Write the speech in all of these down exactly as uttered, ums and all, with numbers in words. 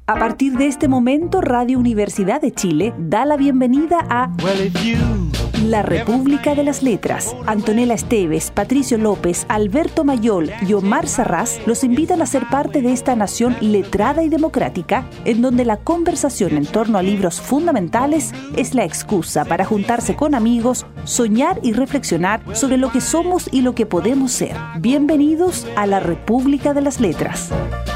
A partir de este momento, Radio Universidad de Chile da la bienvenida a La República de las Letras. Antonella Esteves, Patricio López, Alberto Mayol y Omar Sarraz los invitan a ser parte de esta nación letrada y democrática, en donde la conversación en torno a libros fundamentales es la excusa para juntarse con amigos, soñar y reflexionar sobre lo que somos y lo que podemos ser. Bienvenidos a La República de las Letras.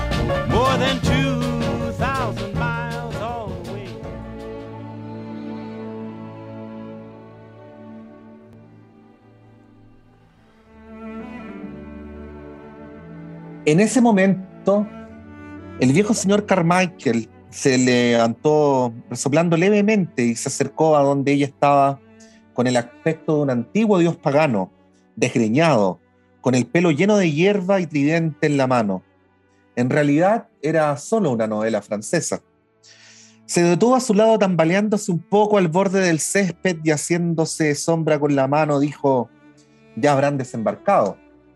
En ese momento, el viejo señor Carmichael se levantó resoplando levemente y se acercó a donde ella estaba con el aspecto de un antiguo dios pagano, desgreñado, con el pelo lleno de hierba y tridente en la mano. En realidad era solo una novela francesa. Se detuvo a su lado tambaleándose un poco al borde del césped y haciéndose sombra con la mano dijo: «Ya habrán desembarcado».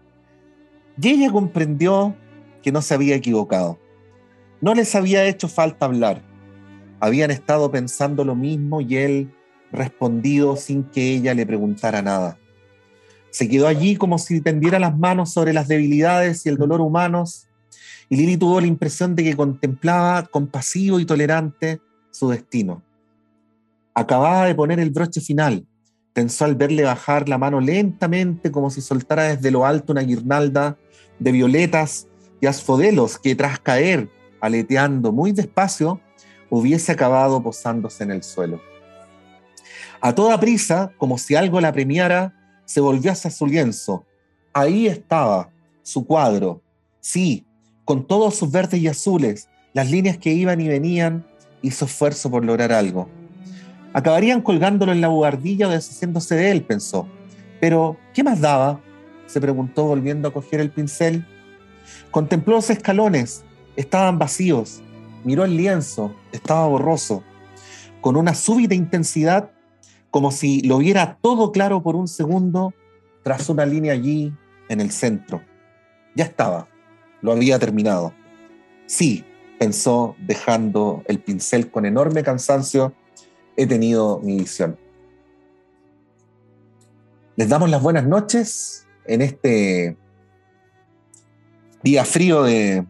Y ella comprendió que no se había equivocado. No les había hecho falta hablar. Habían estado pensando lo mismo y él respondido sin que ella le preguntara nada. Se quedó allí como si tendiera las manos sobre las debilidades y el dolor humanos, y Lili tuvo la impresión de que contemplaba compasivo y tolerante su destino. Acababa de poner el broche final. Pensó al verle bajar la mano lentamente como si soltara desde lo alto una guirnalda de violetas y asfodelos que tras caer, aleteando muy despacio, hubiese acabado posándose en el suelo. A toda prisa, como si algo la premiara, se volvió hacia su lienzo. Ahí estaba, su cuadro. Sí, con todos sus verdes y azules, las líneas que iban y venían, hizo esfuerzo por lograr algo. Acabarían colgándolo en la buhardilla o deshaciéndose de él, pensó. Pero, ¿qué más daba?, se preguntó volviendo a coger el pincel. Contempló los escalones, estaban vacíos. Miró el lienzo, estaba borroso. Con una súbita intensidad, como si lo viera todo claro por un segundo, trazó una línea allí, en el centro. Ya estaba, lo había terminado. Sí, pensó, dejando el pincel con enorme cansancio, he tenido mi visión. Les damos las buenas noches en este día frío de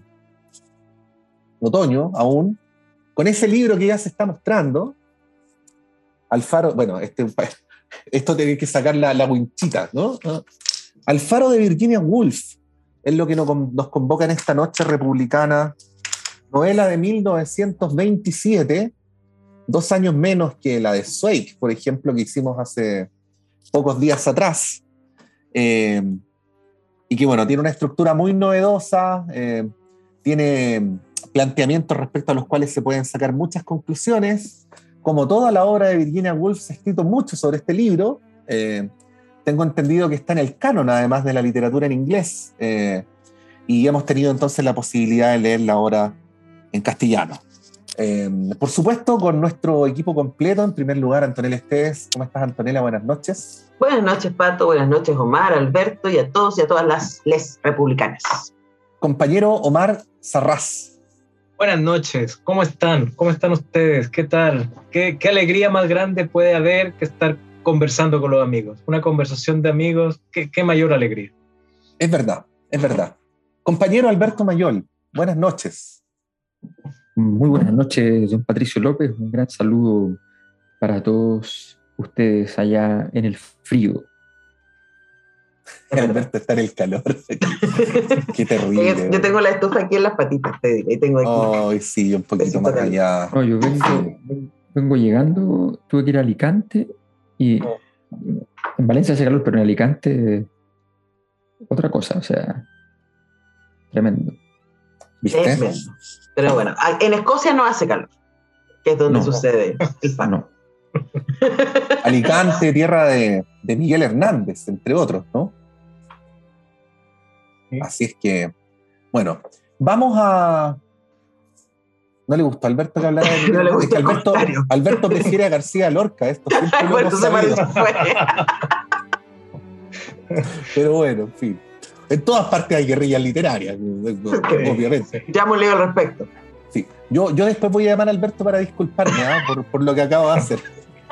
otoño aún, con ese libro que ya se está mostrando, Alfaro, bueno, este, esto tiene que sacar la, la winchita, ¿no? Alfaro de Virginia Woolf es lo que nos, nos convoca en esta noche republicana, novela de mil novecientos veintisiete, dos años menos que la de Zweig, por ejemplo, que hicimos hace pocos días atrás. Eh, y que, bueno, tiene una estructura muy novedosa, eh, tiene planteamientos respecto a los cuales se pueden sacar muchas conclusiones. Como toda la obra de Virginia Woolf, se ha escrito mucho sobre este libro. Eh, tengo entendido que está en el canon, además de la literatura en inglés. Eh, y hemos tenido entonces la posibilidad de leerla ahora en castellano. Eh, por supuesto, con nuestro equipo completo. En primer lugar, Antonella Esteves. ¿Cómo estás, Antonella? Buenas noches. Buenas noches, Pato. Buenas noches, Omar, Alberto, y a todos y a todas las les republicanas. Compañero Omar Sarraz. Buenas noches. ¿Cómo están? ¿Cómo están ustedes? ¿Qué tal? ¿Qué, qué alegría más grande puede haber que estar conversando con los amigos? Una conversación de amigos, ¿qué, qué mayor alegría? Es verdad, es verdad. Compañero Alberto Mayol, buenas noches. Muy buenas noches, don Patricio López. Un gran saludo para todos ustedes allá en el frío. Alberto está en el calor. Qué terrible. Yo tengo la estufa aquí en las patitas, te digo. Y tengo aquí. Oh, sí, un poquito más allá. No, yo vengo, vengo llegando, tuve que ir a Alicante y en Valencia hace calor, pero en Alicante otra cosa, o sea, tremendo. ¿Viste? Pero bueno, en Escocia no hace calor, que es donde no, sucede el pan. No. Alicante, tierra de, de Miguel Hernández, entre otros, ¿no? Sí. Así es que, bueno, vamos a... ¿No le gustó a Alberto que hablara de... No le gustó es que Alberto, Alberto prefiere a García Lorca, esto siempre lo hemos sabido. Pero bueno, en fin. En todas partes hay guerrillas literarias, obviamente. Ya hemos leído al respecto. Sí, yo, yo después voy a llamar a Alberto para disculparme ¿eh? por, por lo que acabo de hacer.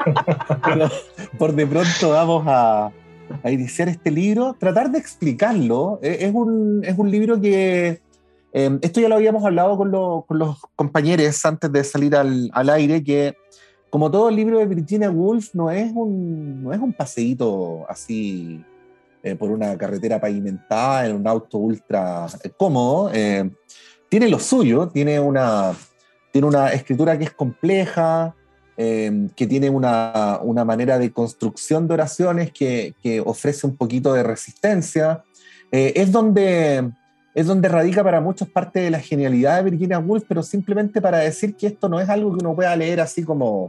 Pero por de pronto vamos a, a iniciar este libro, tratar de explicarlo. Es un, es un libro que, eh, esto ya lo habíamos hablado con, lo, con los compañeros antes de salir al, al aire, que como todo el libro de Virginia Woolf no es un, no es un paseíto así eh, por una carretera pavimentada en un auto ultra cómodo. Eh, tiene lo suyo, tiene una, tiene una escritura que es compleja, Eh, que tiene una, una manera de construcción de oraciones que, que ofrece un poquito de resistencia. Eh, es, donde, es donde radica para muchos parte de la genialidad de Virginia Woolf, pero simplemente para decir que esto no es algo que uno pueda leer así como,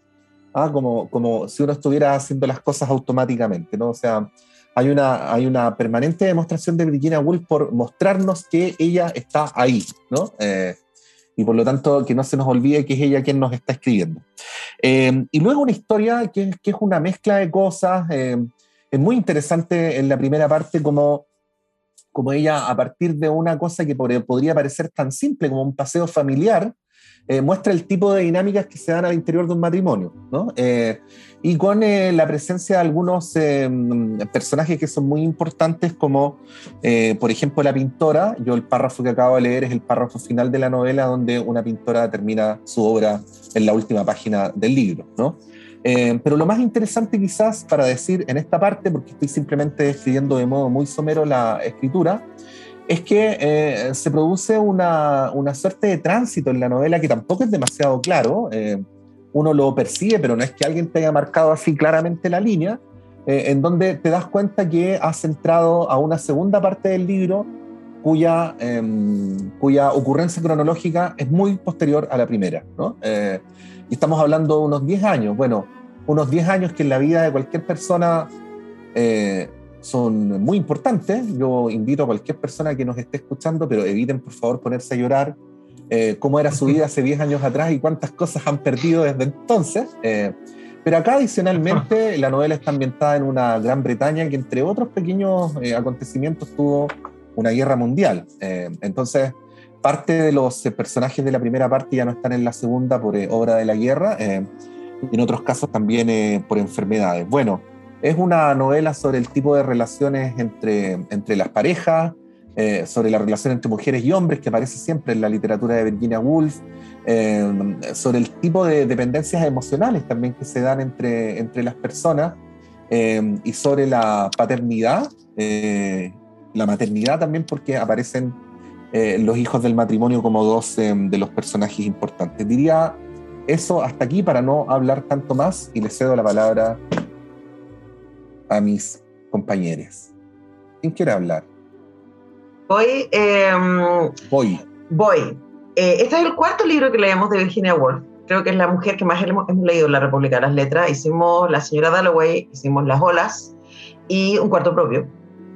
ah, como, como si uno estuviera haciendo las cosas automáticamente, ¿no? O sea, hay una, hay una permanente demostración de Virginia Woolf por mostrarnos que ella está ahí, ¿no? Eh, y por lo tanto que no se nos olvide que es ella quien nos está escribiendo. Eh, y luego una historia que, que es una mezcla de cosas, eh, es muy interesante en la primera parte como, como ella, a partir de una cosa que por, podría parecer tan simple como un paseo familiar, eh, muestra el tipo de dinámicas que se dan al interior de un matrimonio, ¿no? Eh, y con eh, la presencia de algunos eh, personajes que son muy importantes, como eh, por ejemplo la pintora. Yo el párrafo que acabo de leer es el párrafo final de la novela, donde una pintora termina su obra en la última página del libro, ¿no? Eh, pero lo más interesante quizás para decir en esta parte, porque estoy simplemente describiendo de modo muy somero la escritura, es que eh, se produce una, una suerte de tránsito en la novela que tampoco es demasiado claro. Eh, uno lo percibe, pero no es que alguien te haya marcado así claramente la línea, eh, en donde te das cuenta que has entrado a una segunda parte del libro cuya, eh, cuya ocurrencia cronológica es muy posterior a la primera, ¿no? Eh, y estamos hablando de unos diez años. Bueno, unos diez años que en la vida de cualquier persona eh, son muy importantes. Yo invito a cualquier persona que nos esté escuchando, pero eviten por favor ponerse a llorar eh, cómo era su vida hace diez años atrás y cuántas cosas han perdido desde entonces. Eh, pero acá adicionalmente la novela está ambientada en una Gran Bretaña que entre otros pequeños eh, acontecimientos tuvo una guerra mundial. Eh, entonces parte de los eh, personajes de la primera parte ya no están en la segunda por eh, obra de la guerra, eh, y en otros casos también eh, por enfermedades. Bueno, es una novela sobre el tipo de relaciones entre, entre las parejas, eh, sobre la relación entre mujeres y hombres, que aparece siempre en la literatura de Virginia Woolf, eh, sobre el tipo de dependencias emocionales también que se dan entre, entre las personas, eh, y sobre la paternidad, eh, la maternidad también, porque aparecen eh, los hijos del matrimonio como dos eh, de los personajes importantes. Diría eso hasta aquí para no hablar tanto más y le cedo la palabra a mis compañeros. ¿Quién quiere hablar? Voy. Eh, Voy. Voy. Eh, este es el cuarto libro que leemos de Virginia Woolf. Creo que es la mujer que más hemos, hemos leído en La República de las Letras. Hicimos La señora Dalloway, hicimos Las olas y Un cuarto propio.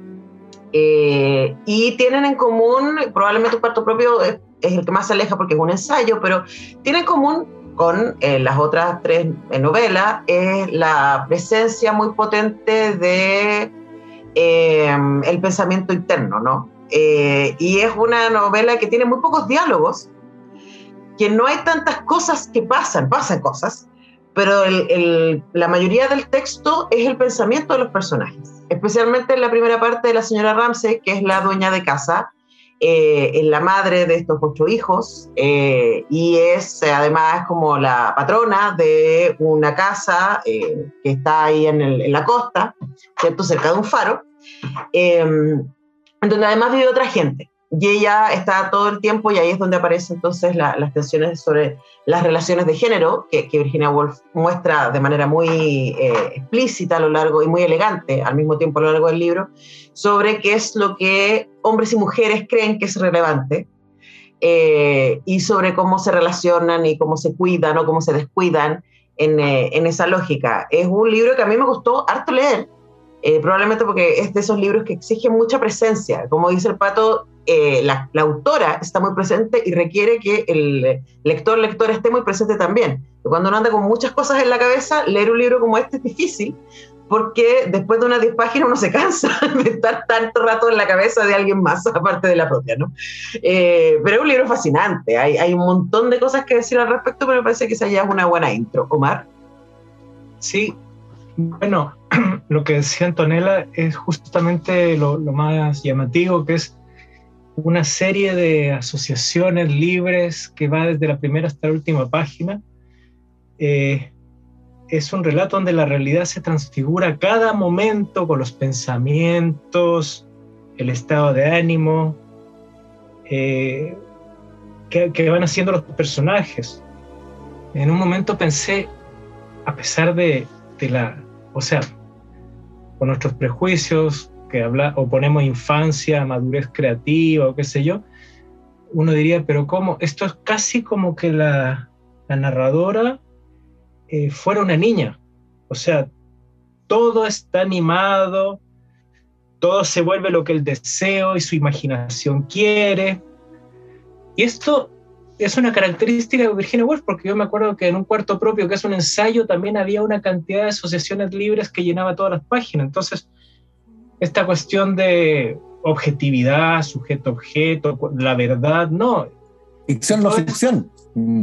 Eh, y tienen en común, probablemente Un cuarto propio es, es el que más se aleja porque es un ensayo, pero tienen en común con eh, las otras tres eh, novelas, es eh, la presencia muy potente de eh, el pensamiento interno, ¿no? Eh, y es una novela que tiene muy pocos diálogos, que no hay tantas cosas que pasan, pasan cosas, pero el, el, la mayoría del texto es el pensamiento de los personajes, especialmente en la primera parte de la señora Ramsay, que es la dueña de casa, eh, es la madre de estos ocho hijos, eh, y es eh, además como la patrona de una casa eh, que está ahí en, el, en la costa, ¿cierto? Cerca de un faro, eh, donde además vive otra gente. Y ella está todo el tiempo, y ahí es donde aparecen entonces la, las tensiones sobre las relaciones de género, que, que Virginia Woolf muestra de manera muy eh, explícita a lo largo y muy elegante al mismo tiempo a lo largo del libro, sobre qué es lo que hombres y mujeres creen que es relevante, eh, y sobre cómo se relacionan y cómo se cuidan o cómo se descuidan en, eh, en esa lógica. Es un libro que a mí me gustó harto leer, eh, probablemente porque es de esos libros que exigen mucha presencia. Como dice el Pato, Eh, la, la autora está muy presente y requiere que el lector, lector esté muy presente también. Cuando uno anda con muchas cosas en la cabeza, leer un libro como este es difícil, porque después de unas diez páginas uno se cansa de estar tanto rato en la cabeza de alguien más, aparte de la propia, ¿no? Eh, pero es un libro fascinante, hay, hay un montón de cosas que decir al respecto, pero me parece que esa ya es una buena intro. Omar. Sí, bueno, lo que decía Antonella es justamente lo, lo más llamativo, que es una serie de asociaciones libres que va desde la primera hasta la última página. Eh, es un relato donde la realidad se transfigura a cada momento con los pensamientos, el estado de ánimo eh, que, que van haciendo los personajes. En un momento pensé, a pesar de, de la, o sea, con nuestros prejuicios, que habla, o ponemos infancia, madurez creativa, o qué sé yo, uno diría, pero ¿cómo? Esto es casi como que la, la narradora eh, fuera una niña. O sea, todo está animado, todo se vuelve lo que el deseo y su imaginación quiere. Y esto es una característica de Virginia Woolf, porque yo me acuerdo que en Un cuarto propio, que es un ensayo, también había una cantidad de asociaciones libres que llenaba todas las páginas. Entonces, esta cuestión de objetividad, sujeto-objeto, la verdad, no. Ficción, no ficción.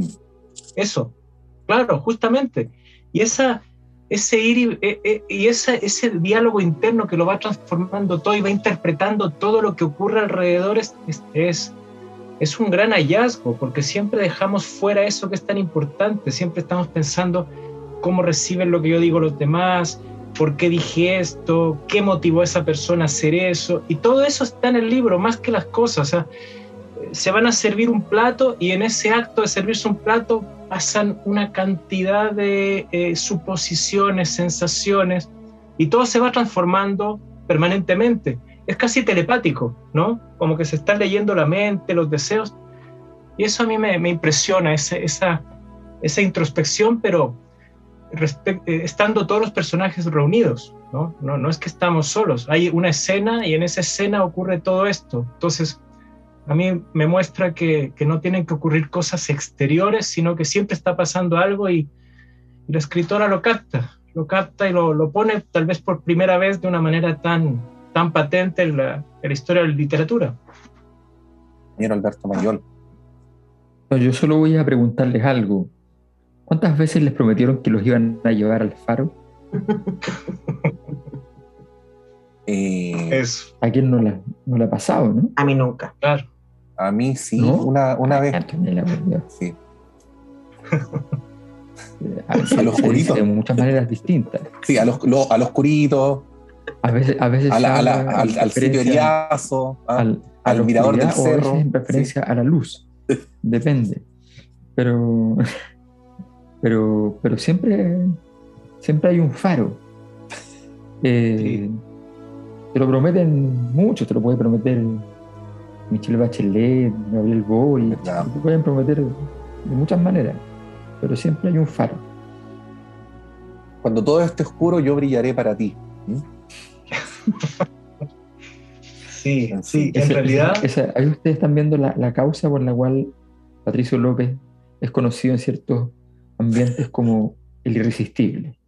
Eso, claro, justamente. Y esa, ese ir y, e, y esa, ese diálogo interno que lo va transformando todo y va interpretando todo lo que ocurre alrededor es, es, es un gran hallazgo, porque siempre dejamos fuera eso que es tan importante. Siempre estamos pensando cómo reciben lo que yo digo los demás, por qué dije esto, qué motivó a esa persona a hacer eso, y todo eso está en el libro, más que las cosas. O sea, se van a servir un plato y en ese acto de servirse un plato pasan una cantidad de eh, suposiciones, sensaciones, y todo se va transformando permanentemente. Es casi telepático, ¿no? Como que se está leyendo la mente, los deseos, y eso a mí me, me impresiona, ese, esa, esa introspección, pero Respect, eh, estando todos los personajes reunidos, ¿no? No, no es que estamos solos, hay una escena y en esa escena ocurre todo esto. Entonces, a mí me muestra que, que no tienen que ocurrir cosas exteriores, sino que siempre está pasando algo y, y la escritora lo capta, lo capta y lo, lo pone tal vez por primera vez de una manera tan, tan patente en la, en la historia de la literatura. Señor Alberto Mayol. Yo solo voy a preguntarles algo. ¿Cuántas veces les prometieron que los iban a llevar al faro? eh, es... ¿A quién no la, no la ha pasado, no? A mí nunca. Claro. A mí sí, ¿No? una, una vez. Antonella, por Dios. Sí. A veces A los oscurito. de muchas maneras distintas. Sí, a los, lo, a los oscuritos. A veces, a veces a la, a la, habla al, en al sitio referencia Eriazo, ¿ah? al, al mirador del o a cerro. veces en referencia sí. a la luz. Depende. Pero, pero, pero siempre, siempre hay un faro. Eh, Sí. Te lo prometen mucho, te lo puede prometer Michelle Bachelet, Gabriel Boric, Verdad. te pueden prometer de muchas maneras, pero siempre hay un faro. Cuando todo esté oscuro, yo brillaré para ti. ¿Mm? Sí, En sí, fin. en Esa- realidad, esa- esa- ahí ustedes están viendo la, la causa por la cual Patricio López es conocido en ciertos ambientes como el irresistible.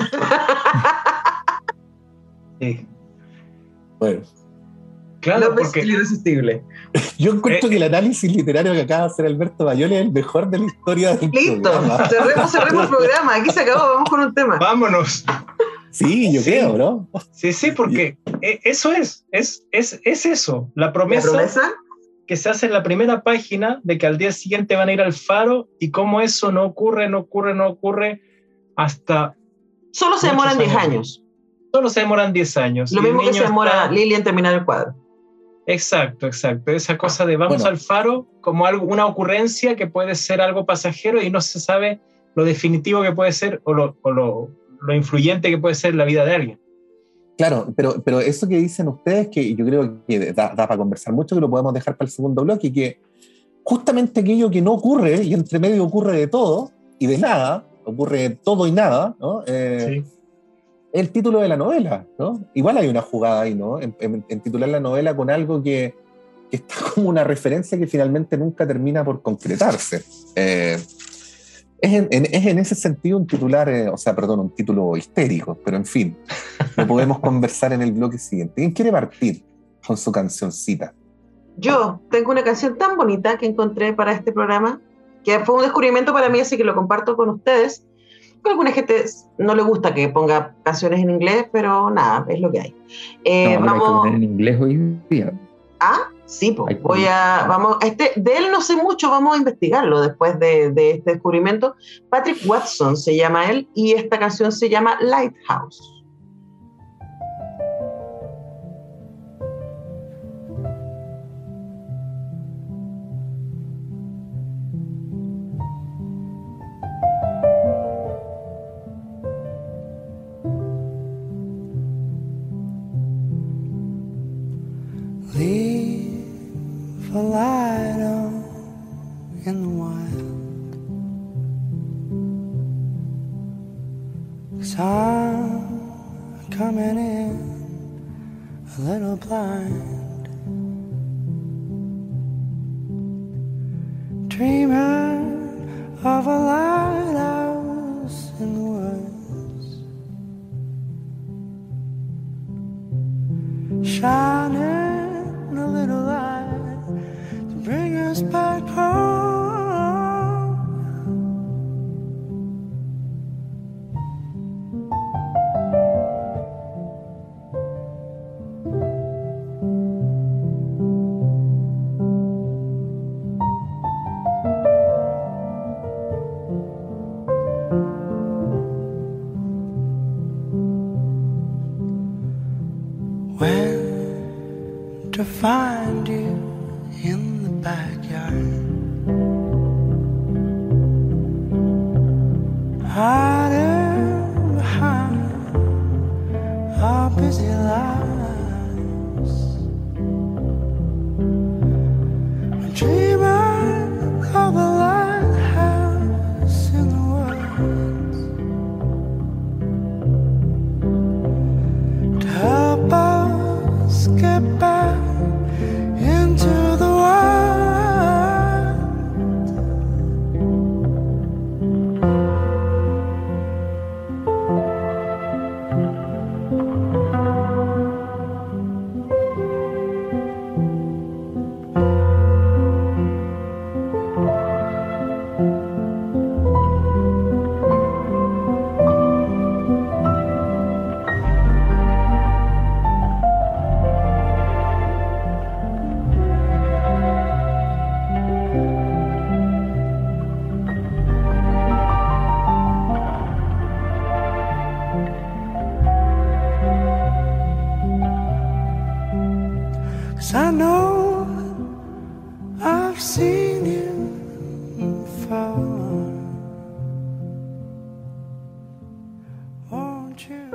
sí. Bueno, Claro, López porque el irresistible. yo encuentro Eh, que el análisis literario que acaba de hacer Alberto Mayol es el mejor de la historia del Listo, programa. cerremos, cerremos el programa. Aquí se acabó, vamos con un tema. vámonos. Sí, yo Sí. creo, ¿no? Sí, sí, porque eh, eso es, es, es, es eso, la ¿La promesa, promesa? que se hace en la primera página de que al día siguiente van a ir al faro y cómo eso no ocurre, no ocurre, no ocurre hasta Solo se Muchos demoran diez años. años. solo se demoran diez años. Lo Y el mismo que niño se demora está- Lili en terminar el cuadro. Exacto, exacto. Esa cosa de vamos Bueno. al faro como algo, una ocurrencia que puede ser algo pasajero y no se sabe lo definitivo que puede ser o lo, o lo, lo influyente que puede ser en la vida de alguien. Claro, pero, pero eso que dicen ustedes, que yo creo que da, da para conversar mucho, que lo podemos dejar para el segundo bloque, que justamente aquello que no ocurre, y entre medio ocurre de todo y de nada, ocurre todo y nada, ¿no? Eh, Sí. el título de la novela, ¿no? Igual hay una jugada ahí, ¿no? En, en- en titular la novela con algo que, que está como una referencia que finalmente nunca termina por concretarse. Eh, Es en, en, es en ese sentido un titular, eh, o sea, perdón, un título histérico, pero en fin, lo podemos conversar en el bloque siguiente. ¿Quién quiere partir con su cancioncita? Yo tengo una canción tan bonita que encontré para este programa, que fue un descubrimiento para mí, así que lo comparto con ustedes. A alguna gente no le gusta que ponga canciones en inglés, pero nada, es lo que hay. Eh, no, vamos... hay que poner en inglés hoy día. Ah, sí, pues voy a, vamos, este, de él no sé mucho, vamos a investigarlo después de, de este descubrimiento. Patrick Watson se llama él y esta canción se llama Lighthouse. Leave a light on in the wild, 'cause I'm coming in a little blind, dreaming of a lighthouse in the woods, shining a little light to bring us back home. When to find you in the backyard, hiding behind our busy lives, we're dreaming of a lighthouse in the woods to help us get back into the wild. I know I've seen you before. Won't you?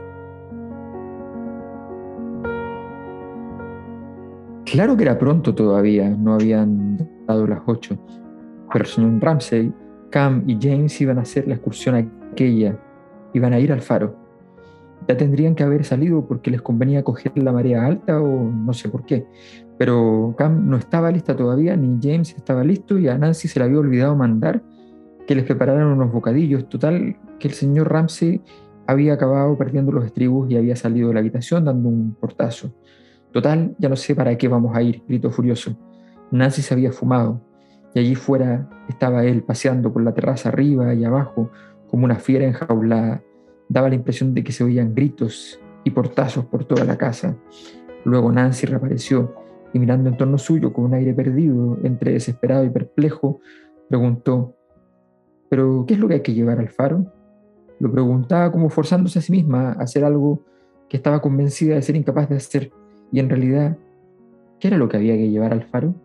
Claro que era pronto todavía, no habían dado las ocho, pero el señor Ramsay, Cam y James iban a hacer la excursión aquella, iban a ir al faro. Ya tendrían que haber salido porque les convenía coger la marea alta o no sé por qué. Pero Cam no estaba lista todavía, ni James estaba listo, y a Nancy se le había olvidado mandar que les prepararan unos bocadillos. Total, que el señor Ramsay había acabado perdiendo los estribos y había salido de la habitación dando un portazo. Total, ya no sé para qué vamos a ir, gritó furioso. Nancy se había fumado, y allí fuera estaba él paseando por la terraza arriba y abajo como una fiera enjaulada. Daba la impresión de que se oían gritos y portazos por toda la casa. Luego Nancy reapareció y, mirando en torno suyo con un aire perdido, entre desesperado y perplejo, preguntó: ¿pero qué es lo que hay que llevar al faro? Lo preguntaba como forzándose a sí misma a hacer algo que estaba convencida de ser incapaz de hacer. Y en realidad, ¿qué era lo que había que llevar al faro?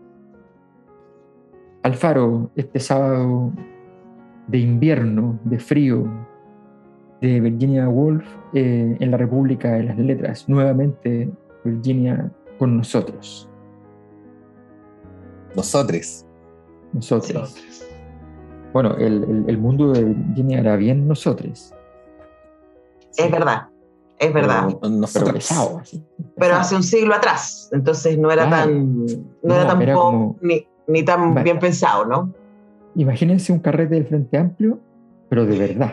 Al faro, este sábado de invierno, de frío, de Virginia Woolf, eh, en la República de las Letras. Nuevamente Virginia con nosotros. Nosotros. Nosotros. Bueno, el, el, el mundo de Virginia era bien nosotros. Es verdad, es verdad. Pero, nosotros. Pero pesado, así, pesado. Pero hace un siglo atrás, entonces no era claro. tan, no, No, era tan era pop como, ni, ni tan vale. bien pensado, ¿no? imagínense un carrete del Frente Amplio, pero de verdad.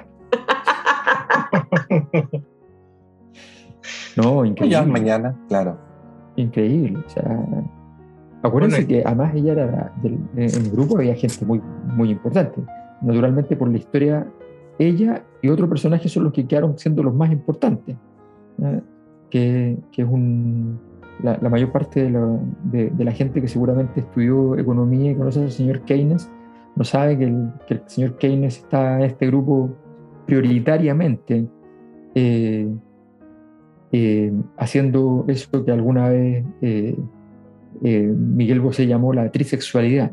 No, increíble. Ya mañana, claro. Increíble. O sea, acuérdense bueno, que además ella era del, en el grupo había gente muy, muy importante. Naturalmente, por la historia, ella y otro personaje son los que quedaron siendo los más importantes. ¿eh? Que, que es un, la, la mayor parte de la, de, de la gente que seguramente estudió economía y conoce al señor Keynes, no sabe que el, que el señor Keynes está en este grupo prioritariamente eh, eh, haciendo eso que alguna vez eh, eh, Miguel Bosé llamó la trisexualidad.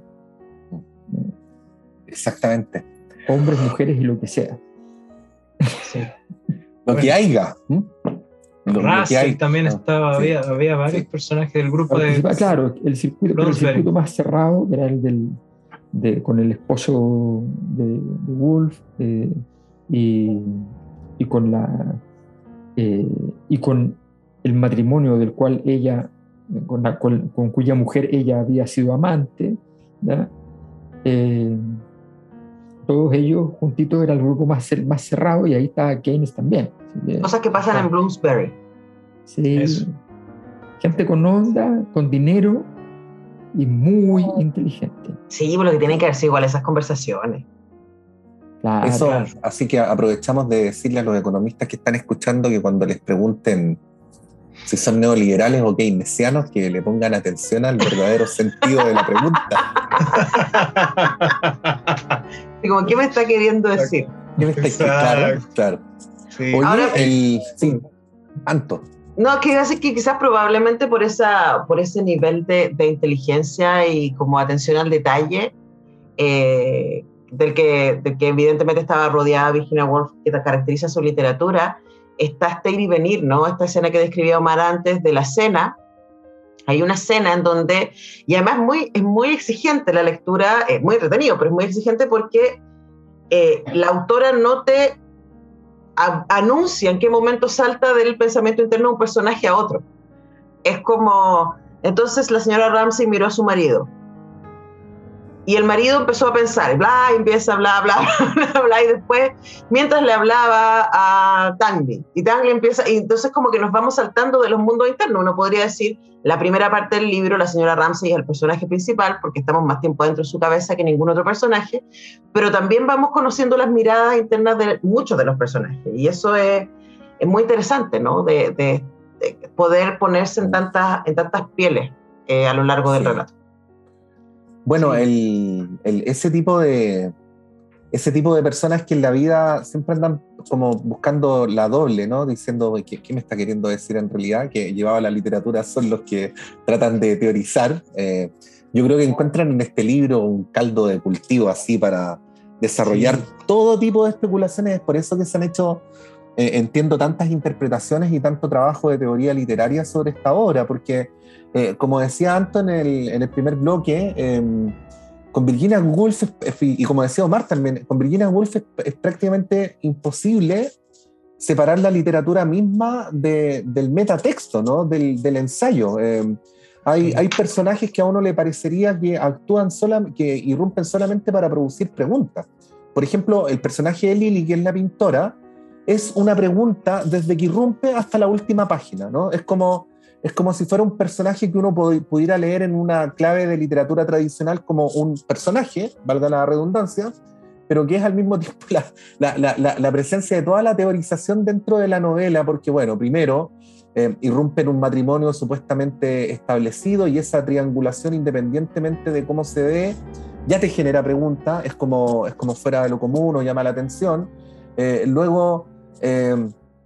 Exactamente. Hombres, mujeres y lo que sea. Sí. Lo bueno. que haya. ¿Mm? Russell también ¿no? estaba, sí. había, había varios sí. personajes del grupo de... Claro, el circuito, el circuito más cerrado era el del, de, con el esposo de, de Woolf eh, y, y con la eh, y con el matrimonio del cual ella, con, la, con, con cuya mujer ella había sido amante, eh, todos ellos juntitos era el grupo más, más cerrado y ahí está Keynes también. Cosas que pasan en Bloomsbury. Sí, eso. Gente con onda, con dinero y muy inteligente. Sí, por lo que tienen que hacer igual esas conversaciones. Claro, Eso, claro. Así que aprovechamos de decirle a los economistas que están escuchando que cuando les pregunten si son neoliberales o keynesianos, que le pongan atención al verdadero sentido de la pregunta. Y como, ¿qué me está queriendo decir? ¿Qué me está Claro, claro. Sí. Oye, Ahora, el... Sí, Anto. No, que iba a decir que quizás probablemente por, esa, por ese nivel de, de inteligencia y como atención al detalle, eh, del, que, del que evidentemente estaba rodeada Virginia Woolf, que caracteriza su literatura, está este ir y venir, ¿no? Esta escena que describía Omar antes de la cena. Hay una escena en donde, y además muy, es muy exigente la lectura, es muy entretenido, pero es muy exigente porque eh, la autora no te a, anuncia en qué momento salta del pensamiento interno de un personaje a otro. Es como, entonces la señora Ramsay miró a su marido, y el marido empezó a pensar, bla, y empieza bla, bla, bla, bla, bla, y después, mientras le hablaba a Tangley, y Tangley empieza, y entonces como que nos vamos saltando de los mundos internos. Uno podría decir, la primera parte del libro, la señora Ramsay es el personaje principal, porque estamos más tiempo dentro de su cabeza que ningún otro personaje, pero también vamos conociendo las miradas internas de muchos de los personajes, y eso es, es muy interesante, ¿no? De, de, de poder ponerse en tantas, en tantas pieles eh, a lo largo del sí. relato. Bueno, sí. el, el, ese, tipo de, ese tipo de personas que en la vida siempre andan como buscando la doble, ¿no? Diciendo, ¿qué, qué me está queriendo decir en realidad? Que llevaba la literatura son los que tratan de teorizar. Eh, yo creo que encuentran en este libro un caldo de cultivo así para desarrollar sí. todo tipo de especulaciones. Es por eso que se han hecho, eh, entiendo, tantas interpretaciones y tanto trabajo de teoría literaria sobre esta obra, porque... Eh, como decía Anto en el, en el primer bloque, eh, con Virginia Woolf, y como decía Omar también, con Virginia Woolf es, es prácticamente imposible separar la literatura misma de, del metatexto, ¿no? del, del ensayo. Eh, hay, hay personajes que a uno le parecería que actúan sola, que irrumpen solamente para producir preguntas. Por ejemplo, el personaje de Lily, que es la pintora, es una pregunta desde que irrumpe hasta la última página, ¿no? Es como... Es como si fuera un personaje que uno pudiera leer en una clave de literatura tradicional como un personaje, valga la redundancia, pero que es al mismo tiempo la, la, la, la presencia de toda la teorización dentro de la novela, porque, bueno, primero eh, irrumpe en un matrimonio supuestamente establecido y esa triangulación, independientemente de cómo se dé, ya te genera preguntas, es como, es como fuera de lo común o llama la atención. Eh, luego... Eh,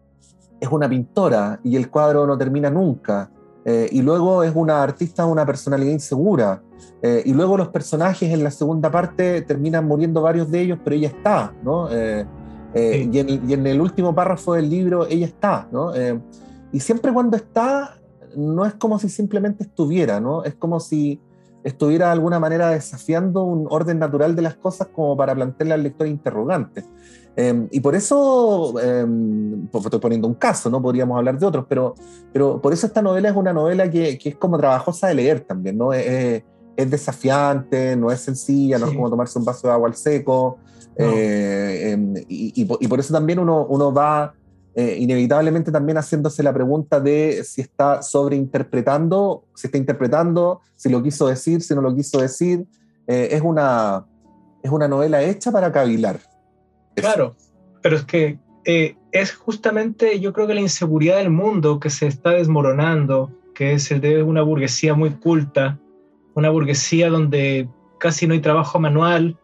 es una pintora y el cuadro no termina nunca, eh, y luego es una artista, una personalidad insegura, eh, y luego los personajes en la segunda parte terminan muriendo varios de ellos, pero ella está, ¿no? Eh, eh, sí. y, en, y en el último párrafo del libro ella está, ¿no? Eh, y siempre cuando está, no es como si simplemente estuviera, ¿no? Es como si estuviera de alguna manera desafiando un orden natural de las cosas como para plantearle al lector interrogantes. Eh, y por eso, eh, estoy poniendo un caso, no podríamos hablar de otros, pero, pero por eso esta novela es una novela que, que es como trabajosa de leer también, ¿no? Es, es desafiante, no es sencilla, no Sí. es como tomarse un vaso de agua al seco, No. eh, eh, y, y, y por eso también uno, uno va eh, inevitablemente también haciéndose la pregunta de si está sobreinterpretando, si está interpretando, si lo quiso decir, si no lo quiso decir. Eh, es, una, es una novela hecha para cavilar. Eso. Claro, pero es que eh, es justamente, yo creo que la inseguridad del mundo que se está desmoronando, que es el de una burguesía muy culta, una burguesía donde casi no hay trabajo manual,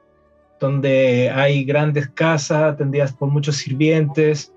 donde hay grandes casas atendidas por muchos sirvientes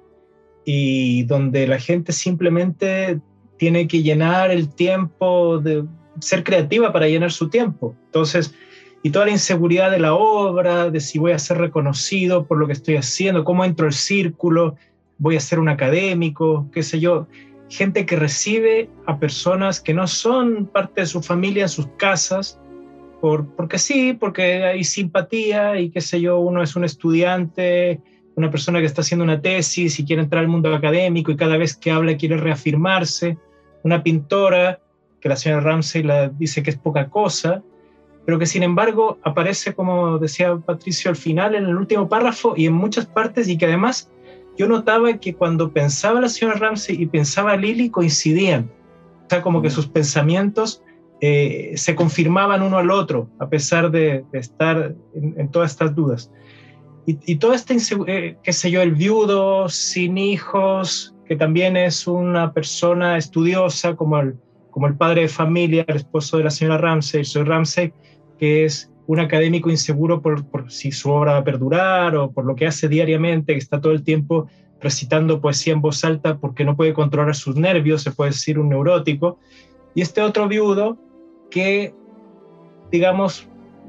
y donde la gente simplemente tiene que llenar el tiempo, de ser creativa para llenar su tiempo. Entonces, y toda la inseguridad de la obra, de si voy a ser reconocido por lo que estoy haciendo, cómo entro al círculo, voy a ser un académico, qué sé yo. Gente que recibe a personas que no son parte de su familia en sus casas, por, porque sí, porque hay simpatía y qué sé yo, uno es un estudiante, una persona que está haciendo una tesis y quiere entrar al mundo académico y cada vez que habla quiere reafirmarse, una pintora que la señora Ramsay la dice que es poca cosa, pero que sin embargo aparece, como decía Patricio al final, en el último párrafo y en muchas partes, y que además yo notaba que cuando pensaba la señora Ramsay y pensaba Lily coincidían, o sea, como que sus pensamientos eh, se confirmaban uno al otro, a pesar de, de estar en, en todas estas dudas. Y, y todo este, eh, qué sé yo, el viudo, sin hijos, que también es una persona estudiosa, como el, como el padre de familia, el esposo de la señora Ramsay, el señor Ramsay, que es un académico inseguro por, por si su obra va a perdurar o por lo que hace diariamente, que está todo el tiempo recitando poesía en voz alta porque no puede controlar sus nervios, se puede decir un neurótico. Y este otro viudo que, digamos,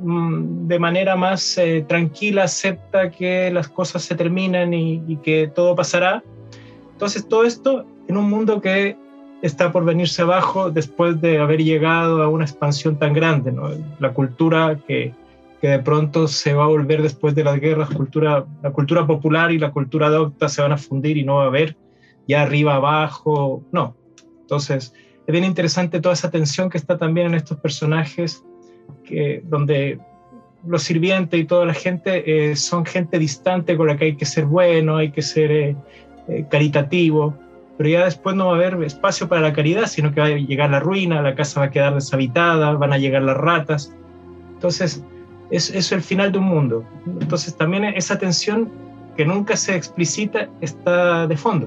de manera más eh, tranquila acepta que las cosas se terminan y, y que todo pasará. Entonces todo esto en un mundo que está por venirse abajo después de haber llegado a una expansión tan grande, ¿no? La cultura que, que de pronto se va a volver después de las guerras, cultura, la cultura popular y la cultura docta se van a fundir y no va a haber ya arriba, abajo, no. Entonces es bien interesante toda esa tensión que está también en estos personajes, que, donde los sirvientes y toda la gente eh, son gente distante con la que hay que ser bueno, hay que ser eh, eh, caritativo, pero ya después no va a haber espacio para la caridad, sino que va a llegar la ruina, la casa va a quedar deshabitada, van a llegar las ratas. Entonces es, es el final de un mundo. Entonces también esa tensión que nunca se explicita está de fondo.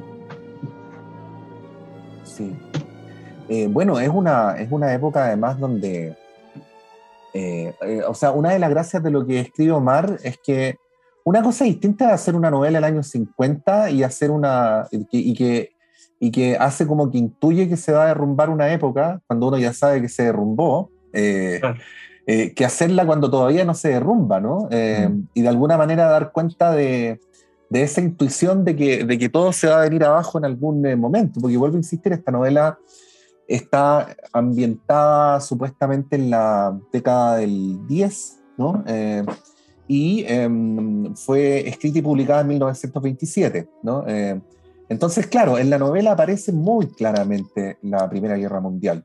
Sí. Eh, bueno, es una, es una época además donde Eh, eh, o sea, una de las gracias de lo que escribe Omar es que una cosa distinta es hacer una novela del año cincuenta y hacer una y que, y que, y que hace como que intuye que se va a derrumbar una época cuando uno ya sabe que se derrumbó, eh, Claro. eh, que hacerla cuando todavía no se derrumba, ¿no? Eh, mm. Y de alguna manera dar cuenta de, de esa intuición de que, de que todo se va a venir abajo en algún eh, momento, porque vuelvo a insistir, esta novela está ambientada supuestamente en la década del diez, ¿no? Eh, y eh, fue escrita y publicada en mil novecientos veintisiete, ¿no? Eh, entonces, claro, en la novela aparece muy claramente la Primera Guerra Mundial.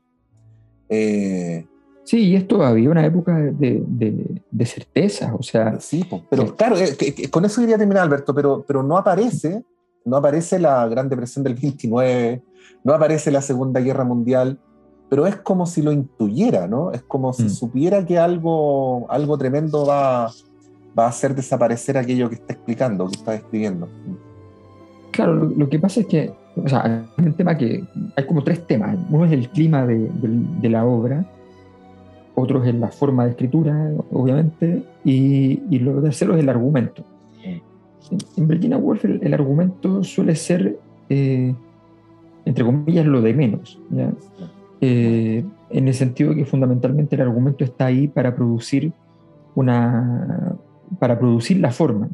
Eh, sí, y es todavía una época de, de, de certezas, o sea... Sí, pues, pero eh, claro, eh, que, que, con eso quería terminar, Alberto, pero, pero no aparece, no aparece la Gran Depresión del veintinueve, no aparece la Segunda Guerra Mundial, pero es como si lo intuyera, ¿no? Es como si mm. supiera que algo, algo tremendo va, va a hacer desaparecer aquello que está explicando, que está describiendo. Claro, lo, lo que pasa es que, o sea, hay un tema que, hay como tres temas. Uno es el clima de, de, de la obra, otro es la forma de escritura, obviamente, y, y lo tercero es el argumento. En, en Virginia Woolf el, el argumento suele ser... Eh, entre comillas, lo de menos, ¿ya? Eh, en el sentido de que fundamentalmente el argumento está ahí para producir una para producir la forma.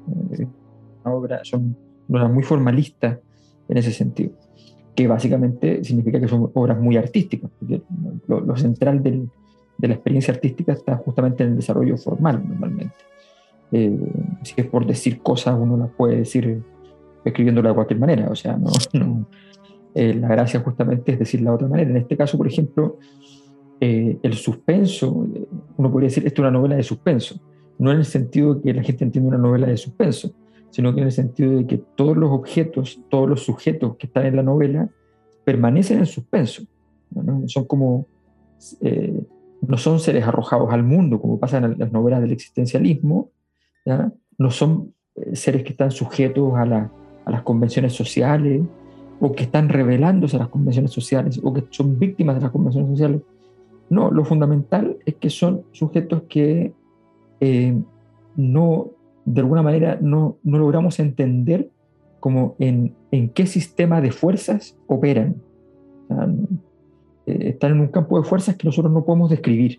Una obra, son obras muy formalistas en ese sentido, que básicamente significa que son obras muy artísticas, porque lo, lo central del, de la experiencia artística está justamente en el desarrollo formal normalmente. Eh, si es por decir cosas, uno las puede decir escribiéndola de cualquier manera, o sea, no... no Eh, la gracia justamente es decir la otra manera. En este caso, por ejemplo, eh, el suspenso, uno podría decir, esto es una novela de suspenso, no en el sentido de que la gente entiende una novela de suspenso, sino que en el sentido de que todos los objetos, todos los sujetos que están en la novela permanecen en suspenso, ¿no? Son como, eh, no son seres arrojados al mundo, como pasa en las novelas del existencialismo, ¿ya? No son eh, seres que están sujetos a, la, a las convenciones sociales, o que están rebelándose a las convenciones sociales, o que son víctimas de las convenciones sociales. No, lo fundamental es que son sujetos que eh, no, de alguna manera, no, no logramos entender como en, en qué sistema de fuerzas operan. O sea, eh, están en un campo de fuerzas que nosotros no podemos describir.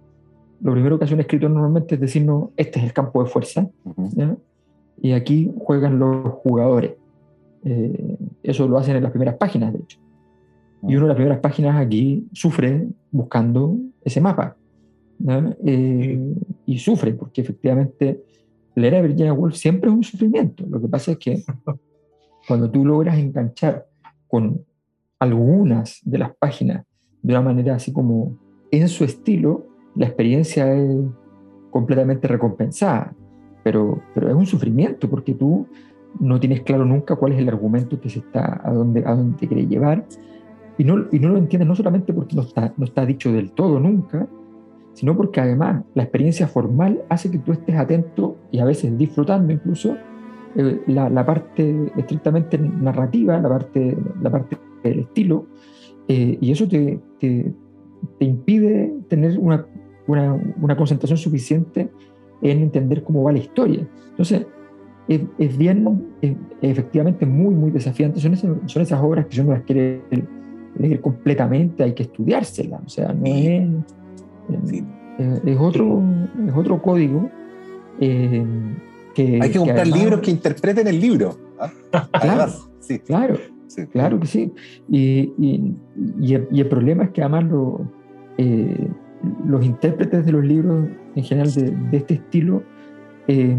Lo primero que hace un escritor normalmente es decirnos, este es el campo de fuerza, ¿ya? Y aquí juegan los jugadores. Eh, eso lo hacen en las primeras páginas, de hecho. Y uno de las primeras páginas aquí sufre buscando ese mapa, ¿no? Eh, y sufre porque efectivamente leer a Virginia Woolf siempre es un sufrimiento. Lo que pasa es que cuando tú logras enganchar con algunas de las páginas de una manera así como en su estilo, la experiencia es completamente recompensada, pero, pero es un sufrimiento porque tú no tienes claro nunca cuál es el argumento que se está, a dónde, a dónde te quiere llevar. Y no, y no lo entiendes no solamente porque no está, no está dicho del todo nunca, sino porque además la experiencia formal hace que tú estés atento y a veces disfrutando incluso eh, la, la parte estrictamente narrativa, la parte, la parte del estilo, eh, y eso te, te, te impide tener una, una, una concentración suficiente en entender cómo va la historia. Entonces, es, es bien, es, efectivamente muy, muy desafiante. Son esas, son esas obras que yo no las quiero leer completamente, hay que estudiárselas, o sea, no es, Sí. es, es, otro, es otro código eh, que... Hay que comprar además, libros que interpreten el libro. ¿Ah? Claro, Además, sí. claro, Sí. claro que sí. Y, y, y, el, y el problema es que además lo, eh, los intérpretes de los libros en general de, de este estilo eh,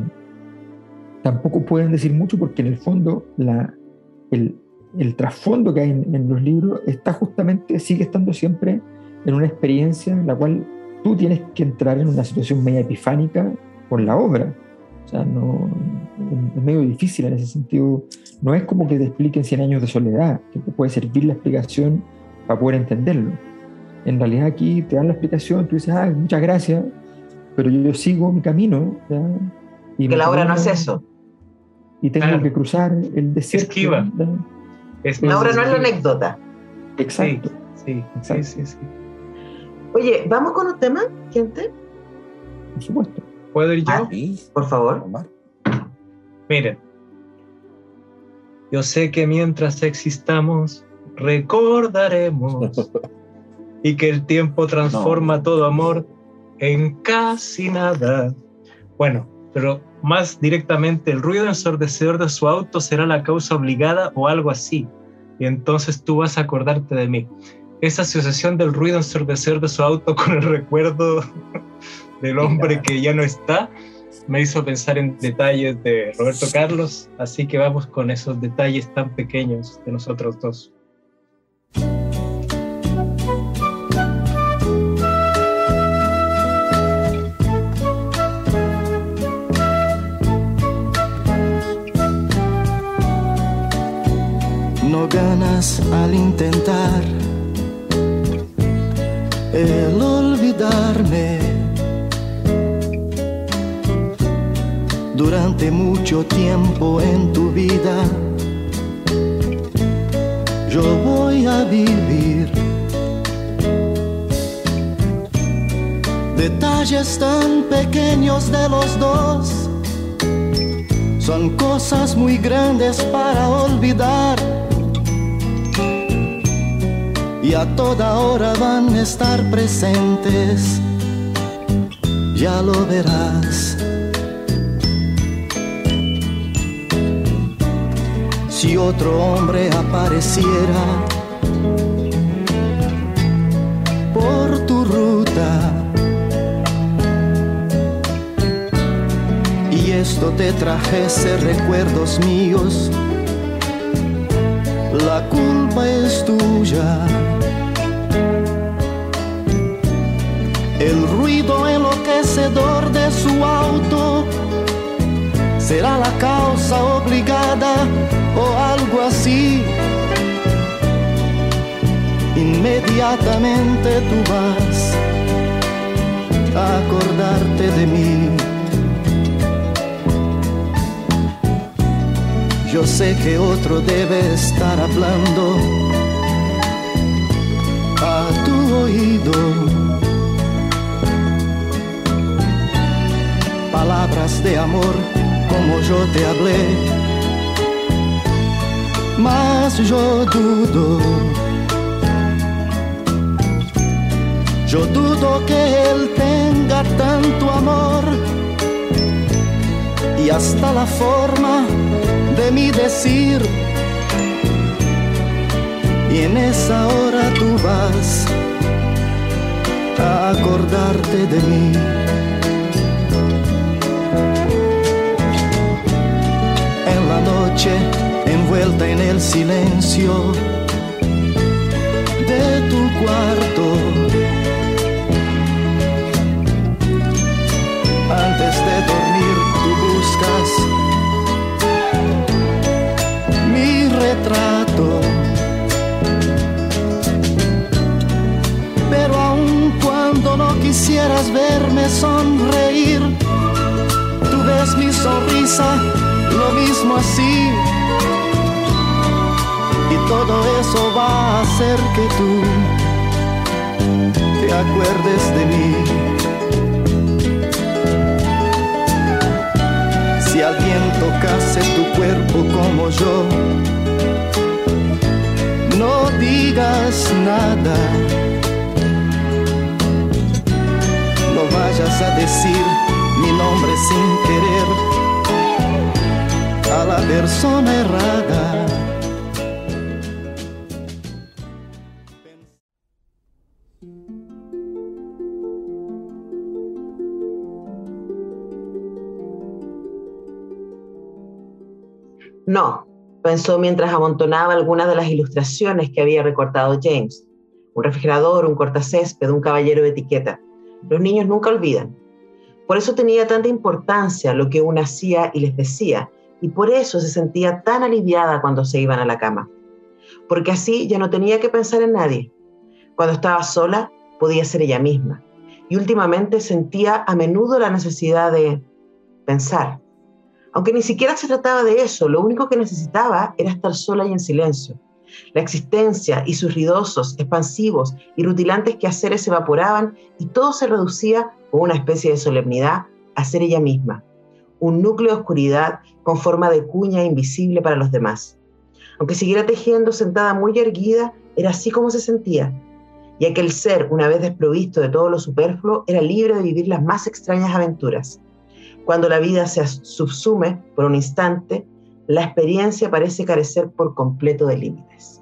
tampoco pueden decir mucho porque en el fondo la, el, el trasfondo que hay en, en los libros está justamente, sigue estando siempre en una experiencia en la cual tú tienes que entrar en una situación media epifánica con la obra. O sea, no, es medio difícil en ese sentido. No es como que te expliquen Cien años de soledad, que te puede servir la explicación para poder entenderlo. En realidad aquí te dan la explicación, tú dices, ah, muchas gracias, pero yo, yo sigo mi camino. ¿Ya? Y que la obra no es eso. Y tengo Claro. que cruzar el desierto. Esquiva. ¿Ya? Es La más obra no es la esquiva. anécdota. Exacto. Sí, sí, sí, sí. Oye, ¿vamos con un tema, gente? Por supuesto. ¿Puedo ir yo? Ah, Sí. por favor. Omar. Miren, yo sé que mientras existamos, recordaremos y que el tiempo transforma No. todo amor en casi nada. Bueno, pero más directamente, el ruido ensordecedor de su auto será la causa obligada o algo así. Y entonces tú vas a acordarte de mí. Esa asociación del ruido ensordecedor de su auto con el recuerdo del hombre que ya no está me hizo pensar en detalles de Roberto Carlos, así que vamos con esos detalles tan pequeños de nosotros dos. No ganas al intentar el olvidarme. Durante mucho tiempo en tu vida yo voy a vivir detalles tan pequeños de los dos. Son cosas muy grandes para olvidar y a toda hora van a estar presentes, ya lo verás. Si otro hombre apareciera por tu ruta y esto te trajese recuerdos míos, la culpa es tuya. el ruido enloquecedor de su auto será la causa obligada o algo así. Inmediatamente tú vas a acordarte de mí. Yo sé que otro debe estar hablando a tu oído, palabras de amor como yo te hablé, mas yo dudo, yo dudo que él tenga tanto amor, y hasta la forma de mi decir, y en esa hora tú vas a acordarte de mí. En la noche, envuelta en el silencio de tu cuarto, antes de dormir tú buscas mi retrato, pero aun cuando no quisieras verme sonreír, tú ves mi sonrisa lo mismo así, y todo eso va a hacer que tú te acuerdes de mí. Si alguien tocase tu cuerpo como yo, no digas nada, no vayas a decir mi nombre sin querer a la persona errada. No, pensó mientras amontonaba algunas de las ilustraciones que había recortado James. Un refrigerador, un cortacésped, un caballero de etiqueta. Los niños nunca olvidan. Por eso tenía tanta importancia lo que uno hacía y les decía, y por eso se sentía tan aliviada cuando se iban a la cama. Porque así ya no tenía que pensar en nadie. Cuando estaba sola, podía ser ella misma. Y últimamente sentía a menudo la necesidad de pensar. Aunque ni siquiera se trataba de eso, lo único que necesitaba era estar sola y en silencio. La existencia y sus ruidosos, expansivos y rutilantes quehaceres se evaporaban y todo se reducía con una especie de solemnidad a ser ella misma. Un núcleo de oscuridad con forma de cuña invisible para los demás. Aunque siguiera tejiendo sentada muy erguida, era así como se sentía. Y aquel ser, una vez desprovisto de todo lo superfluo, era libre de vivir las más extrañas aventuras. Cuando la vida se subsume por un instante, la experiencia parece carecer por completo de límites.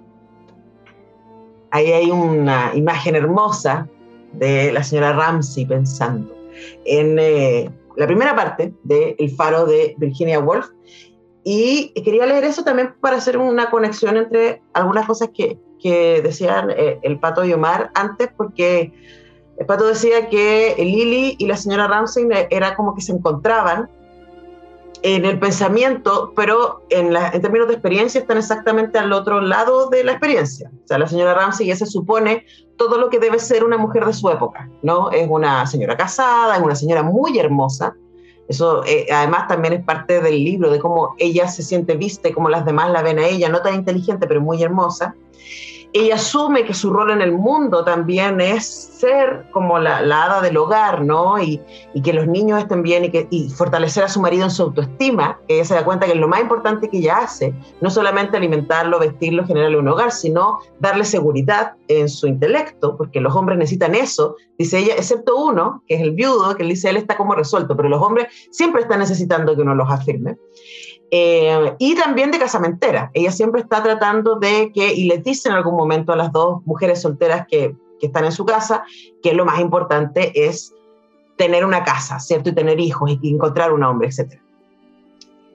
Ahí hay una imagen hermosa de la señora Ramsay pensando en eh, la primera parte de El faro de Virginia Woolf, y quería leer eso también para hacer una conexión entre algunas cosas que, que decían eh, el Pato y Omar antes, porque el Pato decía que Lily y la señora Ramsay era como que se encontraban en el pensamiento, pero en, la, en términos de experiencia están exactamente al otro lado de la experiencia. O sea, la señora Ramsay ya se supone todo lo que debe ser una mujer de su época, ¿no? Es una señora casada, es una señora muy hermosa. Eso eh, además también es parte del libro, de cómo ella se siente vista y cómo las demás la ven a ella, no tan inteligente, pero muy hermosa. Ella asume que su rol en el mundo también es ser como la, la hada del hogar, ¿no? Y, y que los niños estén bien y, que, y fortalecer a su marido en su autoestima. Ella se da cuenta que lo más importante que ella hace, no solamente alimentarlo, vestirlo, generarle un hogar, sino darle seguridad en su intelecto, porque los hombres necesitan eso, dice ella, excepto uno, que es el viudo, que él dice, él está como resuelto, pero los hombres siempre están necesitando que uno los afirme. Eh, y también de casamentera. Ella siempre está tratando de que, y les dice en algún momento a las dos mujeres solteras que, que están en su casa, que lo más importante es tener una casa, ¿cierto? Y tener hijos y encontrar un hombre, etcétera.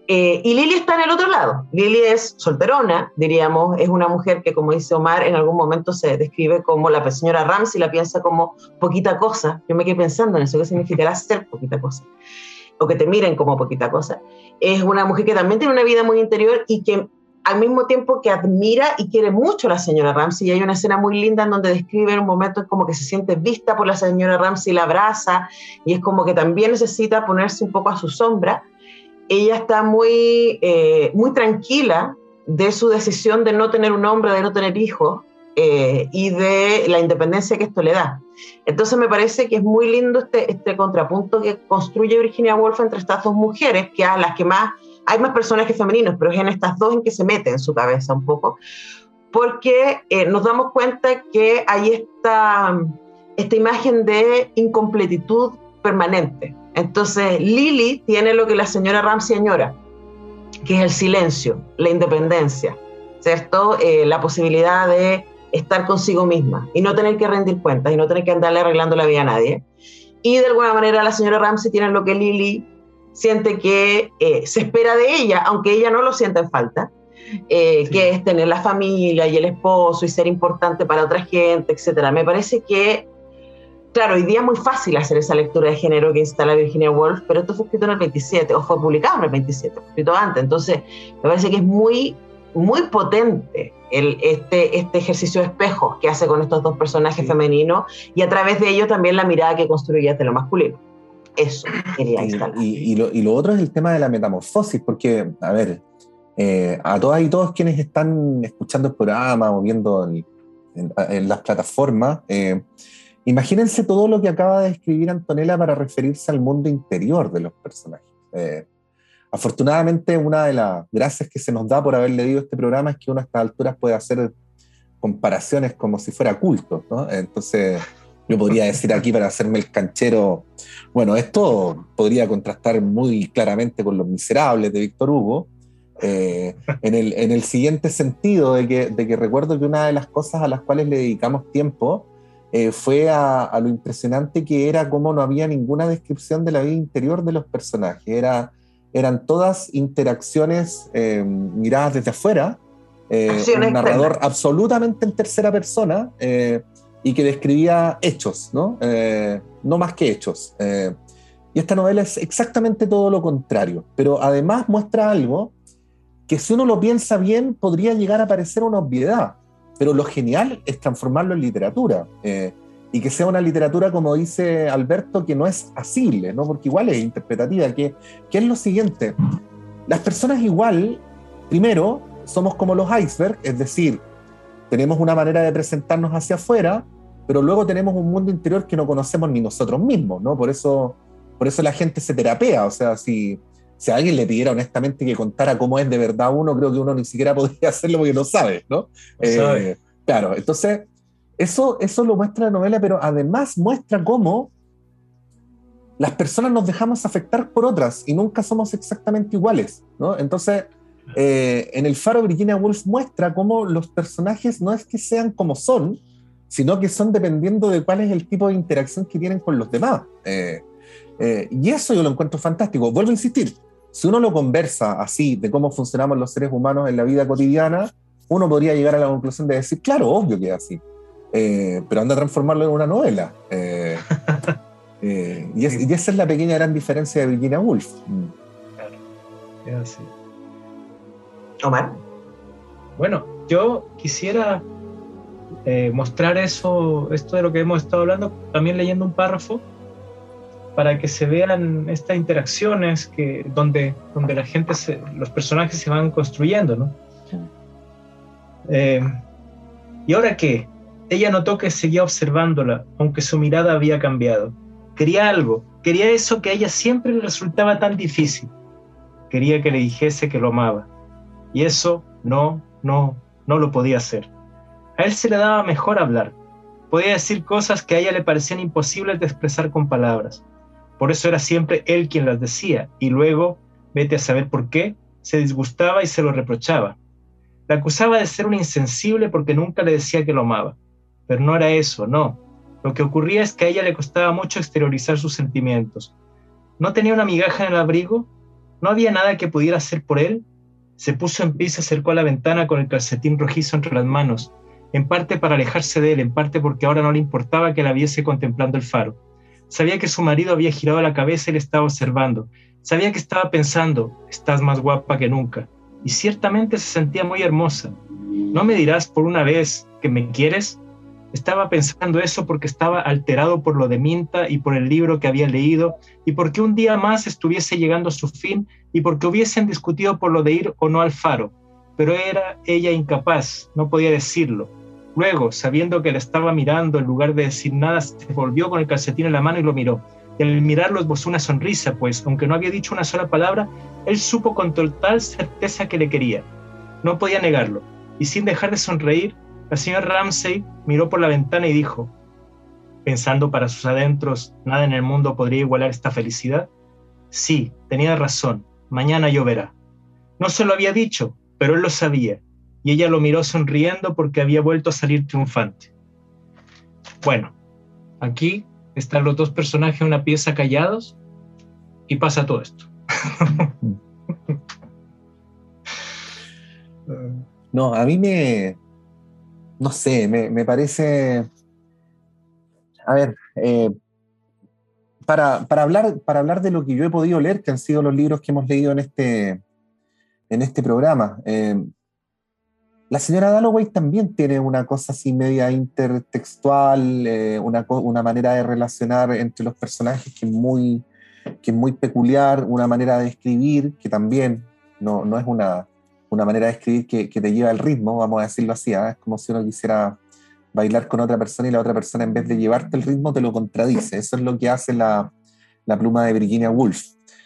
Eh, y Lily está en el otro lado. Lily es solterona, diríamos, es una mujer que, como dice Omar, en algún momento se describe como la señora Ramsey, la piensa como poquita cosa. Yo me quedé pensando en eso, ¿qué significará ser poquita cosa? O que te miren como poquita cosa. Es una mujer que también tiene una vida muy interior y que al mismo tiempo que admira y quiere mucho a la señora Ramsey. Y hay una escena muy linda en donde describe en un momento como que se siente vista por la señora Ramsey, la abraza, y es como que también necesita ponerse un poco a su sombra. Ella está muy, eh, muy tranquila de su decisión de no tener un hombre, de no tener hijos, eh, y de la independencia que esto le da. Entonces me parece que es muy lindo este, este contrapunto que construye Virginia Woolf entre estas dos mujeres, que a las que más, hay más personajes femeninos, pero es en estas dos en que se mete en su cabeza un poco, porque eh, nos damos cuenta que hay esta, esta imagen de incompletitud permanente. Entonces Lily tiene lo que la señora Ramsey añora, que es el silencio, la independencia, ¿cierto? Eh, la posibilidad de estar consigo misma y no tener que rendir cuentas y no tener que andarle arreglando la vida a nadie. Y de alguna manera la señora Ramsey tiene lo que Lily siente que eh, se espera de ella, aunque ella no lo sienta en falta, eh, sí. que es tener la familia y el esposo y ser importante para otra gente, etcétera. Me parece que claro, hoy día es muy fácil hacer esa lectura de género que instala Virginia Woolf, pero esto fue escrito en el veintisiete, o fue publicado en el veintisiete, fue escrito antes. Entonces, me parece que es muy, muy potente el, este, este ejercicio de espejo que hace con estos dos personajes sí. femeninos, y a través de ello también la mirada que construye de lo masculino. Eso quería instalar. Y, y, y, lo, y lo otro es el tema de la metamorfosis, porque, a ver, eh, a todas y todos quienes están escuchando el programa o viendo el, en, en las plataformas, eh, imagínense todo lo que acaba de escribir Antonella para referirse al mundo interior de los personajes. Eh, afortunadamente, una de las gracias que se nos da por haber leído este programa es que uno a estas alturas puede hacer comparaciones como si fuera culto, ¿no? Entonces, yo podría decir aquí, para hacerme el canchero, bueno, esto podría contrastar muy claramente con Los Miserables de Víctor Hugo, eh, en, el, en el siguiente sentido de que, de que recuerdo que una de las cosas a las cuales le dedicamos tiempo Eh, fue a, a lo impresionante que era cómo no había ninguna descripción de la vida interior de los personajes. Era, eran todas interacciones eh, miradas desde afuera, eh, un narrador plena. absolutamente en tercera persona eh, y que describía hechos, ¿no? Eh, no más que hechos. Eh, y esta novela es exactamente todo lo contrario, pero además muestra algo que, si uno lo piensa bien, podría llegar a parecer una obviedad. Pero lo genial es transformarlo en literatura, eh, y que sea una literatura, como dice Alberto, que no es asible, ¿no? Porque igual es interpretativa, que, que es lo siguiente. Las personas igual, primero, somos como los icebergs, es decir, tenemos una manera de presentarnos hacia afuera, pero luego tenemos un mundo interior que no conocemos ni nosotros mismos, ¿no? Por eso, por eso la gente se terapea, o sea, si... Si a alguien le pidiera honestamente que contara cómo es de verdad uno, creo que uno ni siquiera podría hacerlo porque no sabe, ¿no? No eh, sabe. Claro, entonces eso, eso lo muestra la novela, pero además muestra cómo las personas nos dejamos afectar por otras y nunca somos exactamente iguales, ¿no? Entonces, eh, en El Faro, Virginia Woolf muestra cómo los personajes no es que sean como son, sino que son dependiendo de cuál es el tipo de interacción que tienen con los demás. Eh, eh, y eso yo lo encuentro fantástico. Vuelvo a insistir, si uno lo conversa así, de cómo funcionamos los seres humanos en la vida cotidiana, uno podría llegar a la conclusión de decir, claro, obvio que es así, eh, pero anda a transformarlo en una novela. Eh, eh, y, es, y esa es la pequeña gran diferencia de Virginia Woolf. Claro, es así. Omar. Bueno, yo quisiera eh, mostrar eso, esto de lo que hemos estado hablando, también leyendo un párrafo, para que se vean estas interacciones que, donde, donde la gente, se, los personajes se van construyendo, ¿no? Eh, ¿Y ahora qué? Ella notó que seguía observándola, aunque su mirada había cambiado. Quería algo, quería eso que a ella siempre le resultaba tan difícil. Quería que le dijese que lo amaba. Y eso no, no, no lo podía hacer. A él se le daba mejor hablar. Podía decir cosas que a ella le parecían imposibles de expresar con palabras. Por eso era siempre él quien las decía, y luego, vete a saber por qué, se disgustaba y se lo reprochaba. La acusaba de ser una insensible porque nunca le decía que lo amaba. Pero no era eso, no. Lo que ocurría es que a ella le costaba mucho exteriorizar sus sentimientos. ¿No tenía una migaja en el abrigo? ¿No había nada que pudiera hacer por él? Se puso en pie y se acercó a la ventana con el calcetín rojizo entre las manos, en parte para alejarse de él, en parte porque ahora no le importaba que la viese contemplando el faro. Sabía que su marido había girado la cabeza y le estaba observando. Sabía que estaba pensando, estás más guapa que nunca. Y ciertamente se sentía muy hermosa. ¿No me dirás por una vez que me quieres? Estaba pensando eso porque estaba alterado por lo de Minta y por el libro que había leído, y porque un día más estuviese llegando a su fin, y porque hubiesen discutido por lo de ir o no al faro. Pero era ella incapaz, no podía decirlo. Luego, sabiendo que la estaba mirando, en lugar de decir nada, se volvió con el calcetín en la mano y lo miró. Y al mirarlo esbozó una sonrisa, pues, aunque no había dicho una sola palabra, él supo con total certeza que le quería. No podía negarlo. Y sin dejar de sonreír, la señora Ramsay miró por la ventana y dijo, pensando para sus adentros, ¿nada en el mundo podría igualar esta felicidad? Sí, tenía razón, mañana lloverá. No se lo había dicho, pero él lo sabía, y ella lo miró sonriendo porque había vuelto a salir triunfante. Bueno, aquí están los dos personajes en una pieza callados, y pasa todo esto. No, a mí me... No sé, me, me parece... A ver, eh, para, para, hablar, para hablar de lo que yo he podido leer, que han sido los libros que hemos leído en este, en este programa, eh, la señora Dalloway también tiene una cosa así media intertextual, eh, una, una manera de relacionar entre los personajes que es muy, que es muy peculiar, una manera de escribir que también no, no es una... una manera de escribir que, que te lleva al ritmo, vamos a decirlo así, ¿eh? Es como si uno quisiera bailar con otra persona y la otra persona en vez de llevarte el ritmo te lo contradice. Eso es lo que hace la, la pluma de Virginia Woolf.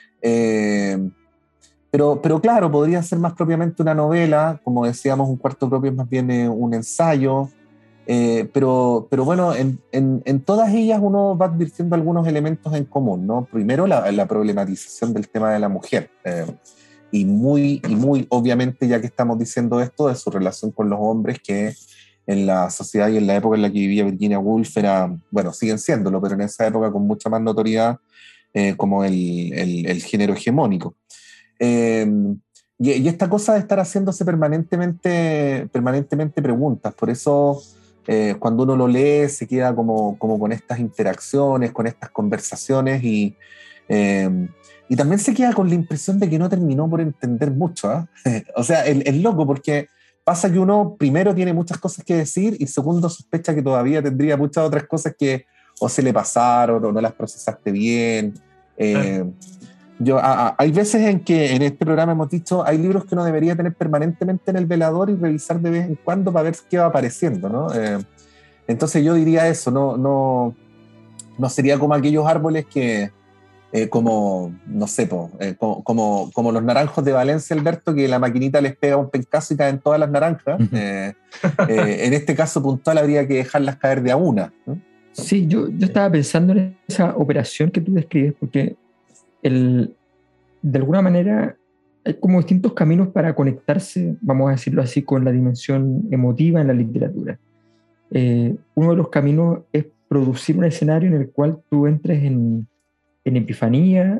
Eh, pero, pero claro, podría ser más propiamente una novela, como decíamos, un cuarto propio es más bien eh, un ensayo, eh, pero, pero bueno, en, en, en todas ellas uno va advirtiendo algunos elementos en común, ¿no? Primero, la, la problematización del tema de la mujer, eh, y muy, y muy obviamente, ya que estamos diciendo esto, de su relación con los hombres, que en la sociedad y en la época en la que vivía Virginia Woolf era, bueno, siguen siéndolo, pero en esa época con mucha más notoriedad, eh, como el, el, el género hegemónico. Eh, y, y esta cosa de estar haciéndose permanentemente, permanentemente preguntas, por eso eh, cuando uno lo lee se queda como, como con estas interacciones, con estas conversaciones y... Eh, Y también se queda con la impresión de que no terminó por entender mucho, ¿eh? O sea, es, es loco porque pasa que uno primero tiene muchas cosas que decir y segundo sospecha que todavía tendría muchas otras cosas que o se le pasaron o no las procesaste bien. Eh, yo, a, a, hay veces en que en este programa hemos dicho hay libros que uno debería tener permanentemente en el velador y revisar de vez en cuando para ver qué va apareciendo, ¿no? Eh, entonces yo diría eso, no, no, no sería como aquellos árboles que... Eh, como, no sé, po, eh, como, como, como los naranjos de Valencia, Alberto, que la maquinita les pega un pencazo y caen todas las naranjas. Eh, eh, en este caso puntual habría que dejarlas caer de a una, ¿no? Sí, yo, yo estaba pensando en esa operación que tú describes, porque el, de alguna manera hay como distintos caminos para conectarse, vamos a decirlo así, con la dimensión emotiva en la literatura. Eh, uno de los caminos es producir un escenario en el cual tú entres en en epifanía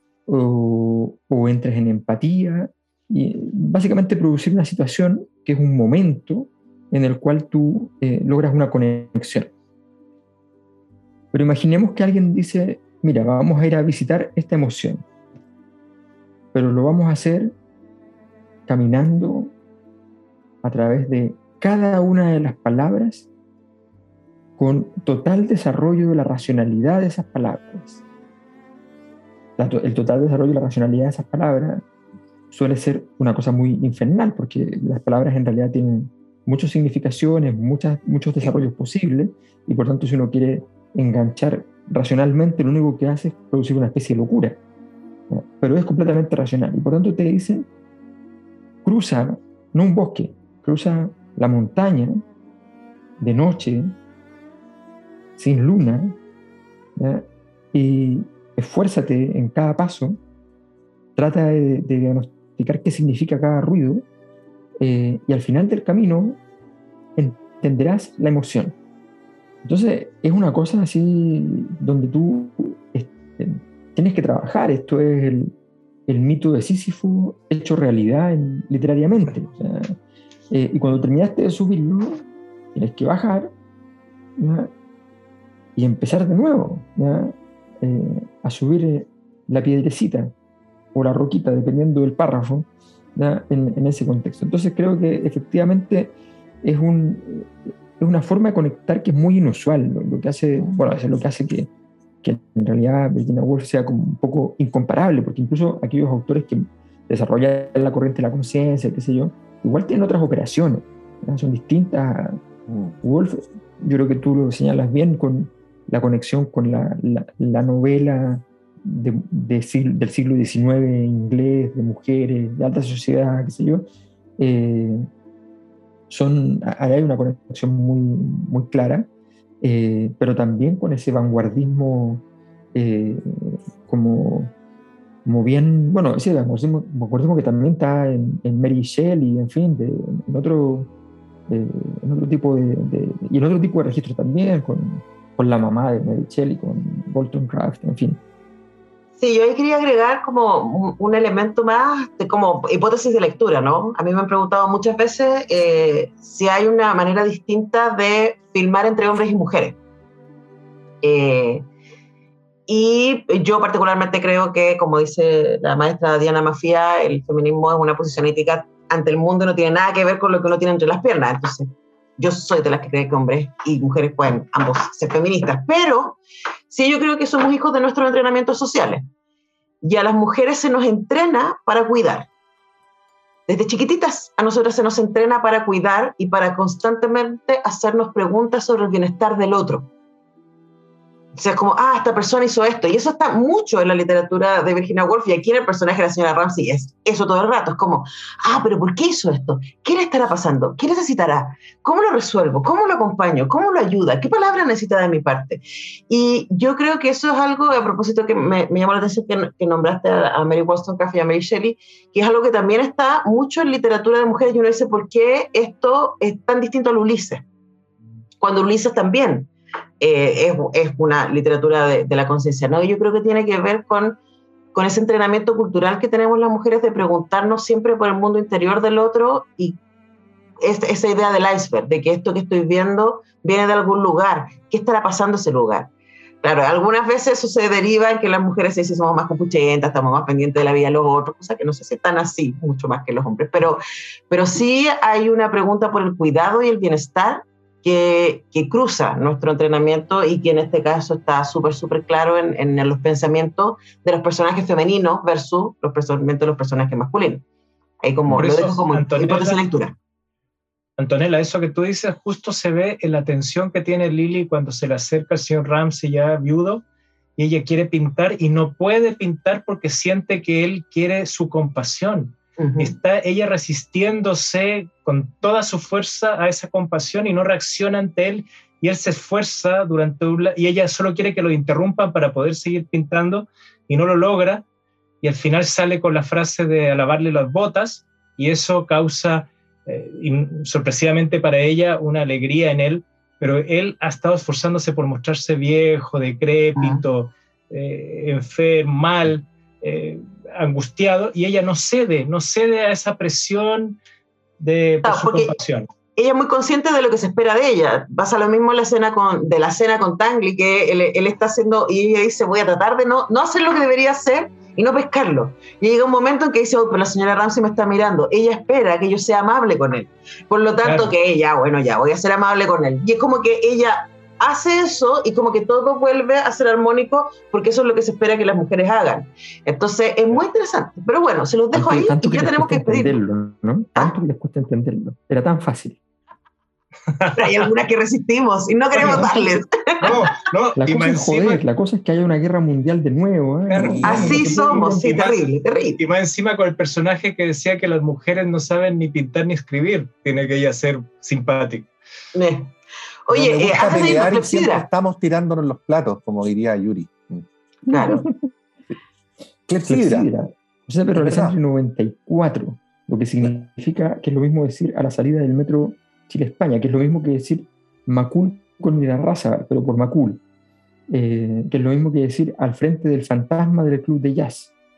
o, o entres en empatía y básicamente producir una situación que es un momento en el cual tú eh, logras una conexión. Pero imaginemos que alguien dice, mira, vamos a ir a visitar esta emoción, pero lo vamos a hacer caminando a través de cada una de las palabras con total desarrollo de la racionalidad de esas palabras. El total desarrollo de la racionalidad de esas palabras suele ser una cosa muy infernal, porque las palabras en realidad tienen muchas significaciones, muchas, muchos desarrollos posibles, y por tanto si uno quiere enganchar racionalmente, lo único que hace es producir una especie de locura, ¿no? Pero es completamente racional, y por tanto te dice, cruza, no un bosque, cruza la montaña de noche, sin luna, ¿ya? Y esfuérzate en cada paso, trata de, de diagnosticar qué significa cada ruido, eh, y al final del camino entenderás la emoción. Entonces es una cosa así donde tú este, tienes que trabajar. Esto es el, el mito de Sísifo hecho realidad en, literariamente. O sea, eh, y cuando terminaste de subirlo, tienes que bajar, ¿ya? Y empezar de nuevo, ¿ya? Eh, a subir eh, la piedrecita o la roquita, dependiendo del párrafo, ¿ya? En, en ese contexto. Entonces creo que efectivamente es, un, es una forma de conectar que es muy inusual, lo, lo que hace, bueno, es lo que hace que, que en realidad Virginia Woolf sea como un poco incomparable, porque incluso aquellos autores que desarrollan la corriente de la conciencia, qué sé yo, igual tienen otras operaciones, ¿ya? Son distintas. Woolf, yo creo que tú lo señalas bien con la conexión con la, la, la novela de, de siglo, del siglo diecinueve inglés, de mujeres, de alta sociedad, qué sé yo. Eh, son, hay una conexión muy, muy clara, eh, pero también con ese vanguardismo eh, como, como bien, bueno, ese vanguardismo, vanguardismo que también está en, en Mary Shelley, en fin, de, en otro eh, en otro tipo de, de, y en otro tipo de registro también, con, con la mamá de Mary Shelley, con Wollstonecraft, en fin. Sí, yo ahí quería agregar como un, un elemento más de como hipótesis de lectura, ¿no? A mí me han preguntado muchas veces eh, si hay una manera distinta de filmar entre hombres y mujeres. Eh, y yo particularmente creo que, como dice la maestra Diana Mafia, el feminismo es una posición ética ante el mundo, no tiene nada que ver con lo que uno tiene entre las piernas. Entonces, yo soy de las que cree que hombres y mujeres pueden ambos ser feministas, pero sí, yo creo que somos hijos de nuestros entrenamientos sociales. Y a las mujeres se nos entrena para cuidar. Desde chiquititas a nosotras se nos entrena para cuidar y para constantemente hacernos preguntas sobre el bienestar del otro. O sea, es como, ah, esta persona hizo esto. Y eso está mucho en la literatura de Virginia Woolf, y aquí en el personaje de la señora Ramsay es eso todo el rato. Es como, ah, pero ¿por qué hizo esto? ¿Qué le estará pasando? ¿Qué necesitará? ¿Cómo lo resuelvo? ¿Cómo lo acompaño? ¿Cómo lo ayuda? ¿Qué palabra necesita de mi parte? Y yo creo que eso es algo, a propósito que me, me llamó la atención que, que nombraste a, a Mary Wollstonecraft y a Mary Shelley, que es algo que también está mucho en literatura de mujeres, y uno dice, ¿por qué esto es tan distinto al Ulises? Cuando Ulises también Eh, es, es una literatura de, de la conciencia, ¿no? Y yo creo que tiene que ver con, con ese entrenamiento cultural que tenemos las mujeres de preguntarnos siempre por el mundo interior del otro, y es, esa idea del iceberg, de que esto que estoy viendo viene de algún lugar. ¿Qué estará pasando ese lugar? Claro, algunas veces eso se deriva en que las mujeres sí, sí somos más compuchentas, estamos más pendientes de la vida de los otros, cosa que no sé si están así, mucho más que los hombres, pero, pero sí hay una pregunta por el cuidado y el bienestar Que, que cruza nuestro entrenamiento, y que en este caso está súper, súper claro en, en los pensamientos de los personajes femeninos versus los pensamientos de los personajes masculinos. Ahí como Por lo eso, dejo como hipótesis de lectura. Antonella, eso que tú dices justo se ve en la tensión que tiene Lily cuando se le acerca al señor Ramsay ya viudo, y ella quiere pintar y no puede pintar porque siente que él quiere su compasión. Uh-huh. Está ella resistiéndose con toda su fuerza a esa compasión y no reacciona ante él, y él se esfuerza durante un, y ella solo quiere que lo interrumpan para poder seguir pintando y no lo logra, y al final sale con la frase de alabarle las botas, y eso causa eh, sorpresivamente para ella una alegría en él, pero él ha estado esforzándose por mostrarse viejo, decrépito, uh-huh. eh, enfermo, mal, eh, angustiado, y ella no cede, no cede a esa presión de por no, su compasión. Ella es muy consciente de lo que se espera de ella. Pasa lo mismo en la escena con, de la cena con Tangley, que él, él está haciendo, y ella dice, voy a tratar de no, no hacer lo que debería hacer y no pescarlo. Y llega un momento en que dice, oh, pero la señora Ramsay me está mirando. Ella espera que yo sea amable con él. Por lo tanto, claro, que ella, bueno, ya, voy a ser amable con él. Y es como que ella hace eso, y como que todo vuelve a ser armónico, porque eso es lo que se espera que las mujeres hagan. Entonces es muy interesante, pero bueno, se los dejo tanto, ahí tanto y ya tenemos que despedirlo, ¿no? Tanto que les cuesta entenderlo, era tan fácil. Pero hay algunas que resistimos y no queremos no, darles. No, no, la cosa es joder, la cosa es que haya una guerra mundial de nuevo. ¿eh? Así no, somos, sí, terrible, terrible. Y más encima con el personaje que decía que las mujeres no saben ni pintar ni escribir, tiene que ella ser simpática. Eh. Oye, no eh, antes de irnos, siempre estamos tirándonos los platos, como diría Yuri. Claro. Clepsidra. O sea, pero es en noventa y cuatro, lo que significa que es lo mismo decir a la salida del metro Chile-España, que es lo mismo que decir Macul con la raza, pero por Macul, eh, que es lo mismo que decir al frente del fantasma del club de jazz.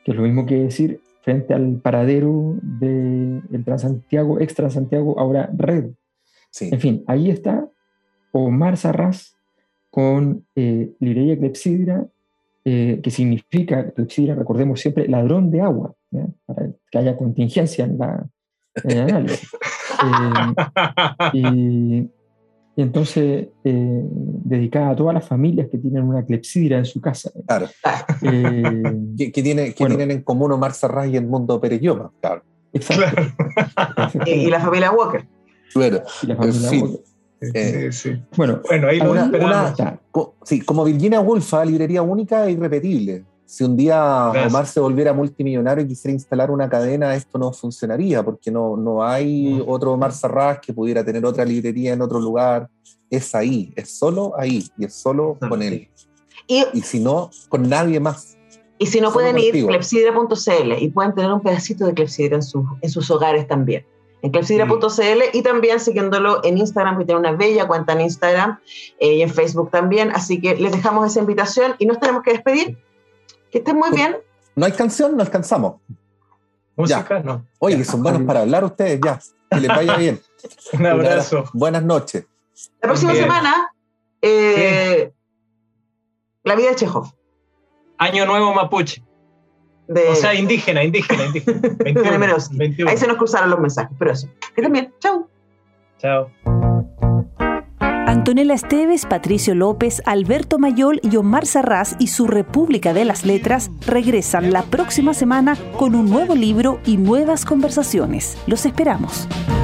que es lo mismo que decir frente al paradero del Transantiago, ex Transantiago, ahora Red. Sí. En fin, ahí está Omar Sarraz con eh, librería Clepsidra, eh, que significa, Clepsidra, recordemos siempre, ladrón de agua, ¿ya? Para que haya contingencia en, la, en el análisis. eh, y, y entonces, eh, dedicada a todas las familias que tienen una Clepsidra en su casa. Claro. Eh, ¿Qué, qué tiene, qué bueno, tienen en común Omar Sarraz y Edmundo Perelloma? Claro. Exacto. Y, y la familia Walker. Bueno, Y la familia en fin. Walker. Eh, Sí, sí. Bueno, Bueno, ahí lo una- esperamos. una- co- sí, como Virginia Woolf, ¿ah? Librería única e irrepetible. Si un día Gracias. Omar se volviera multimillonario y quisiera instalar una cadena, esto no funcionaría, porque no, no hay No. otro Omar Sarraz que pudiera tener otra librería en otro lugar. Es ahí, es solo ahí, y es solo Ah, con sí. él. Y, Y si no, con nadie más. y si no Solo pueden ir, contigo. clepsidra punto c l y pueden tener un pedacito de clepsidra en, sus en sus hogares también. En clepsidra punto c l y también siguiéndolo en Instagram, que tiene una bella cuenta en Instagram eh, y en Facebook también. Así que les dejamos esa invitación y nos tenemos que despedir. Que estén muy bien. No hay canción, no alcanzamos. Música, no. Oye, Ya. que son buenos para hablar ustedes, ya. Que les vaya bien. Un abrazo. Buenas noches. La próxima Bien. semana, eh, La vida de Chekhov. Año Nuevo Mapuche. De, O sea, indígena, indígena, indígena. de veintiuno, Nemirovsky. veintiuno. Ahí se nos cruzaron los mensajes, pero eso. Que estén bien. Chau. Chao. Antonella Esteves, Patricio López, Alberto Mayol y Omar Sarraz y su República de las Letras regresan la próxima semana con un nuevo libro y nuevas conversaciones. Los esperamos.